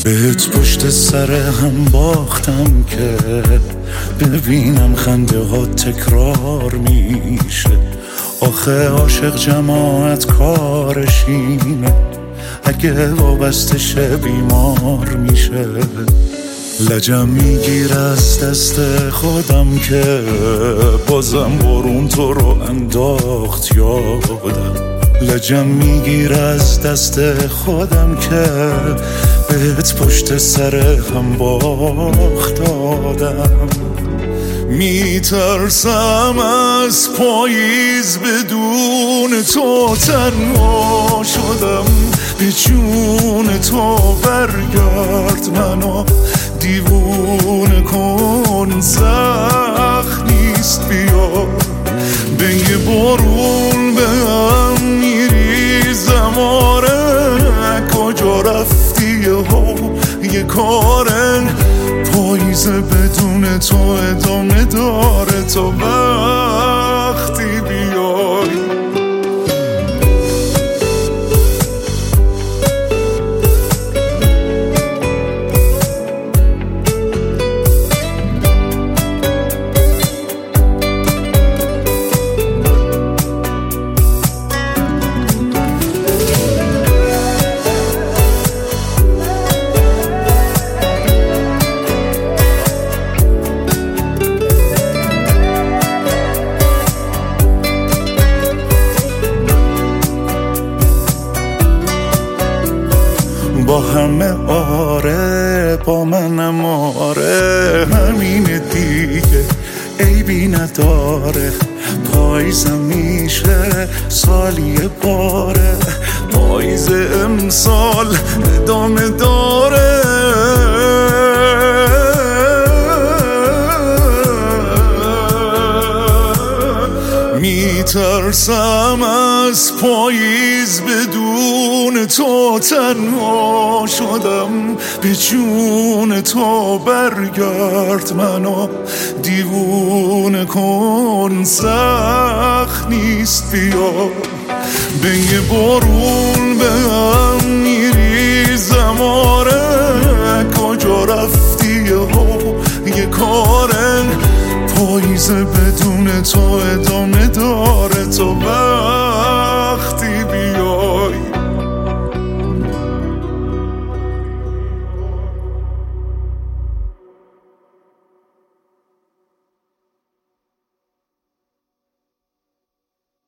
بهت پشت سر هم باختم که ببینم خنده ها تکرار میشه. آخه عاشق جماعت کارش اینه، اگه وابسته شه بیمار میشه. لجم میگیر از دست خودم که بازم بارون تو رو انداخت یادم. لجم میگیر از دست خودم که بهت پشت سر هم باخت دادم. میترسم از پاییز بدون تو تنها شدم. به جون تو برگرد منو دیوونه کن، سخت نیست بیا. به یه بارون به هم میریزم، آره کجا رفتی یه کارن. پاییز بدون تو ادامه داره تا وقتی بیای. با همه آره، با منم آره، همین دیگه عیبی نداره. پاییزم میشه سالی باره، پاییز امسال ادامه داره. میترسم از پاییز بدون تو تنها شدم. به جون تو برگرد منو دیوونه کن، سخت نیست بیا. به یه بارون به هم میریزم، آره کجا رفتی یه کارن. پاییز بدون تو ادامه